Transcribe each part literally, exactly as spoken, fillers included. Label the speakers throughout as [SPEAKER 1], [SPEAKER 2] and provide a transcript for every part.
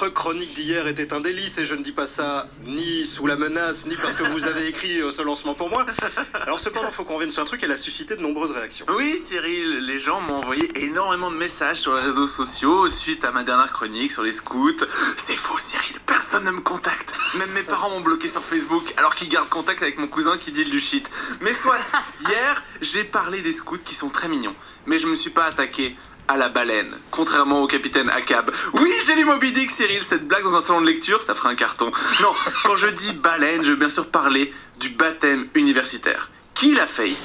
[SPEAKER 1] votre chronique d'hier était un délice et je ne dis pas ça ni sous la menace, ni parce que vous avez écrit ce lancement pour moi. Alors cependant, il faut qu'on revienne sur un truc, elle a suscité de nombreuses réactions.
[SPEAKER 2] Oui, Cyril, les gens m'ont envoyé énormément de messages sur les réseaux sociaux suite à ma dernière chronique sur les scouts. C'est faux, Cyril, personne ne me contacte. Même mes parents m'ont bloqué sur Facebook alors qu'ils gardent contact avec mon cousin qui deal du shit. Mais soit, hier, j'ai parlé des scouts qui sont très mignons, mais je me suis pas attaqué à la baleine, contrairement au capitaine Ahab. Oui, j'ai lu Moby Dick, Cyril, cette blague dans un salon de lecture, ça ferait un carton. Non, quand je dis baleine, je veux bien sûr parler du baptême universitaire. Qui l'a fait ici ?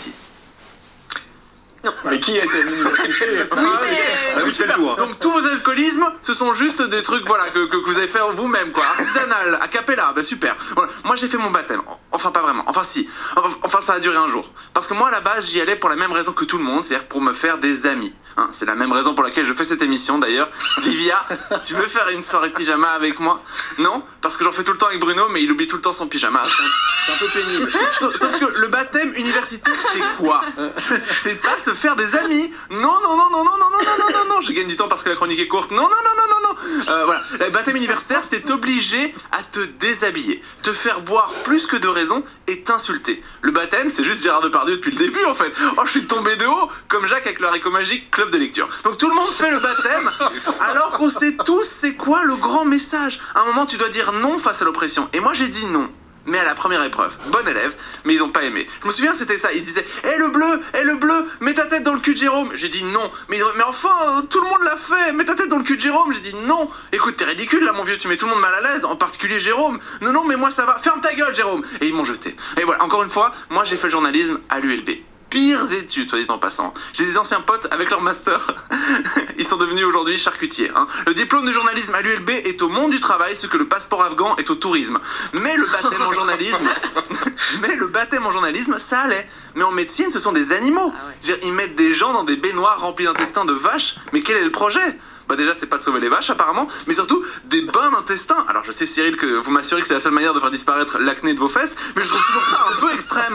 [SPEAKER 3] Non. Mais qui a été à l'université?
[SPEAKER 1] Oui, ah, oui, tu fais le tour.
[SPEAKER 2] Donc tous vos alcoolismes, ce sont juste des trucs voilà, que, que, que vous avez fait vous-même, quoi. Artisanal, a cappella, bah super. Voilà. Moi j'ai fait mon baptême, enfin pas vraiment, enfin si. Enfin ça a duré un jour. Parce que moi à la base j'y allais pour la même raison que tout le monde, c'est-à-dire pour me faire des amis. Hein, c'est la même raison pour laquelle je fais cette émission d'ailleurs. Livia, tu veux faire une soirée pyjama avec moi? Non? Parce que j'en fais tout le temps avec Bruno, mais il oublie tout le temps son pyjama. C'est un, c'est un peu pénible. Sauf, sauf que le baptême universitaire, c'est quoi? C'est pas se faire des amis. Non, non, non, non, non, non, non, non, non, non. Je gagne du temps parce que la chronique est courte. Non, non, non, non, non, non. Euh, voilà. Le baptême universitaire, c'est t'obliger à te déshabiller, te faire boire plus que de raison et t'insulter. Le baptême, c'est juste Gérard Depardieu depuis le début, en fait. Oh, je suis tombé de haut, comme Jacques avec le haricot magique, club de lecture. Donc tout le monde fait le baptême, alors qu'on sait tous c'est quoi le grand message. À un moment, tu dois dire non face à l'oppression. Et moi, j'ai dit non. Mais à la première épreuve, bon élève, mais ils ont pas aimé. Je me souviens, c'était ça, ils disaient « Eh le bleu, eh le bleu, mets ta tête dans le cul de Jérôme !» J'ai dit non, mais, mais enfin, euh, tout le monde l'a fait, mets ta tête dans le cul de Jérôme. J'ai dit non, écoute, t'es ridicule là mon vieux, tu mets tout le monde mal à l'aise, en particulier Jérôme. Non, non, mais moi ça va, ferme ta gueule Jérôme. Et ils m'ont jeté. Et voilà, encore une fois, moi j'ai fait le journalisme à l'U L B. Pires études, soit dit en passant. J'ai des anciens potes avec leur master. Ils sont devenus aujourd'hui charcutiers. Hein. Le diplôme de journalisme à l'U L B est au monde du travail ce que le passeport afghan est au tourisme. Mais le baptême en journalisme, mais le baptême en journalisme, ça allait. Mais en médecine, ce sont des animaux. Ah ouais. Je veux dire, ils mettent des gens dans des baignoires remplis d'intestins de vaches. Mais quel est le projet ? Bah déjà c'est pas de sauver les vaches apparemment, mais surtout des bains d'intestin. Alors je sais Cyril que vous m'assurez que c'est la seule manière de faire disparaître l'acné de vos fesses, mais je trouve toujours ça un peu extrême.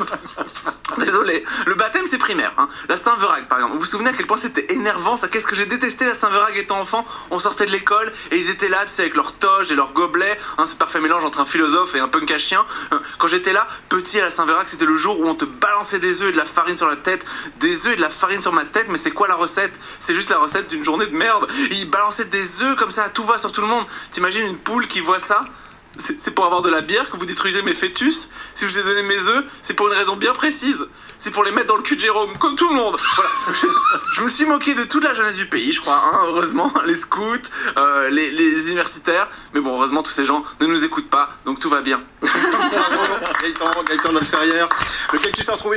[SPEAKER 2] Désolé. Le baptême c'est primaire, hein. La Saint-Verag par exemple. Vous vous souvenez à quel point c'était énervant ça? Qu'est-ce que j'ai détesté la Saint-Verag étant enfant? On sortait de l'école et ils étaient là, tu sais, avec leur toge et leur gobelet, hein, ce parfait mélange entre un philosophe et un punk à chien. Quand j'étais là, petit à la Saint-Verag, c'était le jour où on te balançait des œufs et de la farine sur la tête, des œufs et de la farine sur ma tête. Mais c'est quoi la recette? C'est juste la recette d'une journée de merde. Ils balançaient des œufs comme ça, tout va sur tout le monde. T'imagines une poule qui voit ça? C'est pour avoir de la bière que vous détruisez mes fœtus? Si je vous ai donné mes œufs, c'est pour une raison bien précise. C'est pour les mettre dans le cul de Jérôme, comme tout le monde. Voilà. Je me suis moqué de toute la jeunesse du pays, je crois, hein, heureusement. Les scouts, euh, les, les universitaires. Mais bon, heureusement, tous ces gens ne nous écoutent pas, donc tout va bien.
[SPEAKER 1] Gaëtan, Gaëtan de la Ferrière. Le cactus a retrouvé